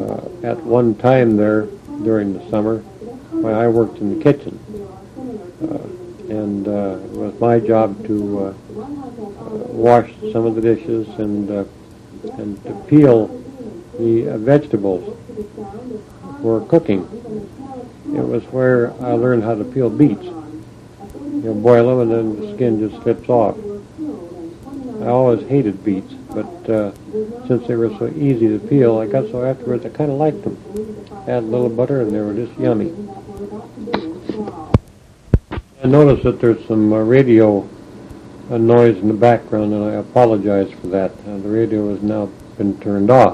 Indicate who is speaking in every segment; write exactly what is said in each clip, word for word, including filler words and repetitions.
Speaker 1: Uh, at one time there, during the summer, when I worked in the kitchen. Uh, and uh, it was my job to uh, uh, wash some of the dishes and uh, and to peel the uh, vegetables for cooking. It was where I learned how to peel beets. You know, boil them and then the skin just slips off. I always hated beets, but uh, since they were so easy to peel, I got so afterwards I kind of liked them. Add a little butter and they were just yummy. I noticed that there's some uh, radio uh, noise in the background, and I apologize for that. Uh, the radio has now been turned off.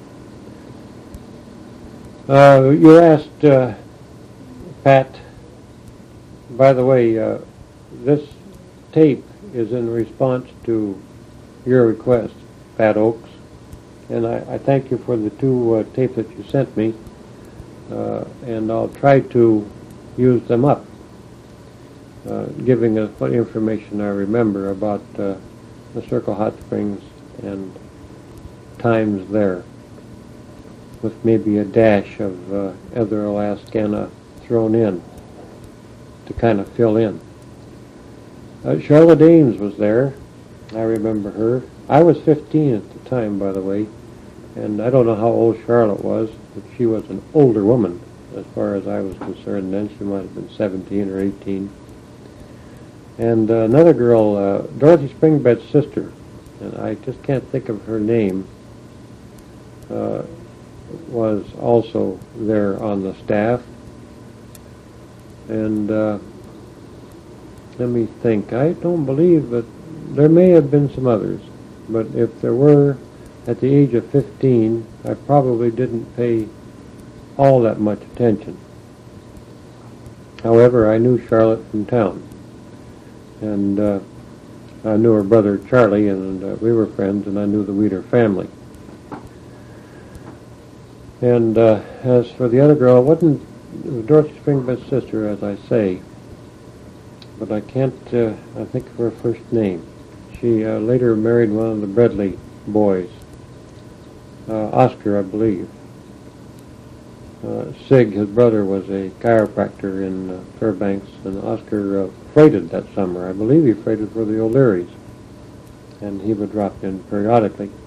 Speaker 1: Uh, you asked, uh, Pat, by the way, uh, this tape is in response to your request, Pat Oakes, and I, I thank you for the two uh, tapes that you sent me, uh, and I'll try to use them up, uh, giving us what information I remember about uh, the Circle Hot Springs and times there, with maybe a dash of uh, other Alaskana thrown in to kind of fill in. Uh, Charlotte Ames was there. I remember her. I was fifteen at the time, by the way, and I don't know how old Charlotte was, but she was an older woman as far as I was concerned then. She might have been seventeen or eighteen. And uh, another girl, uh, Dorothy Springbed's sister, and I just can't think of her name, uh, was also there on the staff. And uh, let me think. I don't believe that there may have been some others, but if there were, at the age of fifteen, I probably didn't pay all that much attention. However, I knew Charlotte from town, and uh, I knew her brother Charlie, and uh, we were friends, and I knew the Weeder family. And uh, as for the other girl, it wasn't it was Dorothy Springbed's sister, as I say, but I can't uh, I think of her first name. She uh, later married one of the Bradley boys, uh, Oscar, I believe. Uh, Sig, his brother, was a chiropractor in uh, Fairbanks, and Oscar uh, freighted that summer. I believe he freighted for the O'Learys, and he would drop in periodically.